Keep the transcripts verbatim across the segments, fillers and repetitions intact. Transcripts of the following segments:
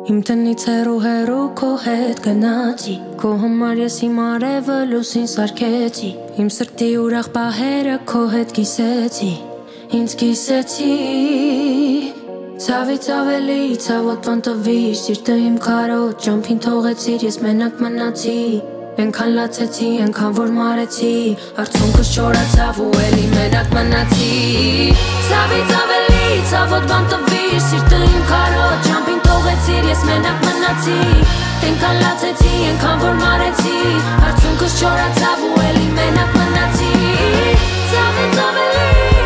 Իմ տնից հեռու հեռու քո հետ գնացի Քո համար ես իմ արևը լուսին սարքեցի Իմ սրտի ուրախ պահերը քո հետ կիսեցի Ինձ կիսեցի Ցավից ավելի ցավոտ բան տվիր Սիրտը իմ քարոտ ճամփին թողեցիր Ես մենակ մնացի Ենքան լացեցի, ենքան որ մարեցի Արցունքս չորացավ ու էլի մենակ մնացի Ցավից ավելի ցավոտ բան տվիր Սիրտը իմ քարոտ ճամփին թողեցիր Ես մենակ մնացի Ենքան լացեցի, ենքան որ մարեցի Արցունքս չորացավ ու էլի մենակ մնացի Ցավից ավելի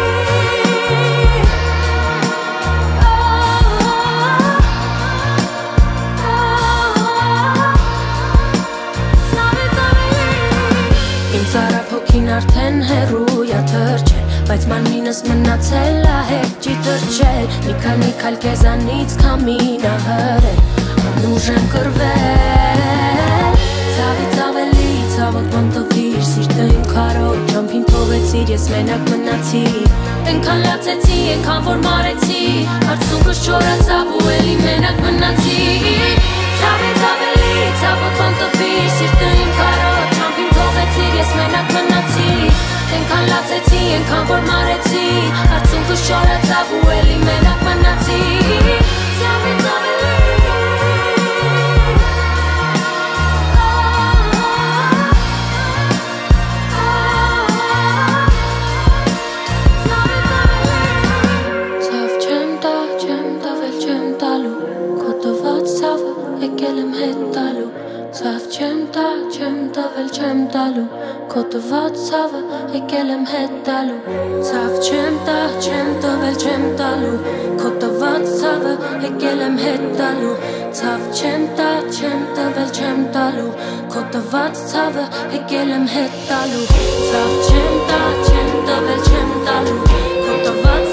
Ծարավ հոգին արդեն հեռույա թրջել Բայց մանմինս մնացել ա հետ չի թրջել Մի քանի քայլ քեզանից քամին ա հրել Անուժ եմ կռվել Ցավից ավելի ցավոտ բան տվիր Սիրտը իմ քարոտ ճամփին թողեցիր Ես մենակ մնացի Ենքան լացեցի, ենքան որ մարեցի Արցունքս չորացավ ու էլի մենակ մնացի Ցավից ավելի ցավոտ բան տվիր Սիրտը իմ քարոտ ճամփին թողեցիր Ես մենակ մնացի Ենքան լացեցի, ենքան որ մարեցի Արցունքս չորացավ ու էլի մենակ մնացի Ցավից ավելի Ցավ չեմ տա, չեմ տավել, չեմ տալու Քո տված ցավը եկել եմ հետ տալու Ցավ չեմ տա, չեմ տավել, չեմ տալու Քո տված ցավը եկել եմ հետ տալու Ցավ չեմ տա, չեմ տավել, չեմ տալու Քո տված ցավը եկել եմ հետ տալու Ցավ չեմ տա, չեմ տավել, չեմ տալու Քո տված ցավը եկել եմ հետ տալու Ցավ չեմ տա, չեմ տավել, չեմ տալու Քո տված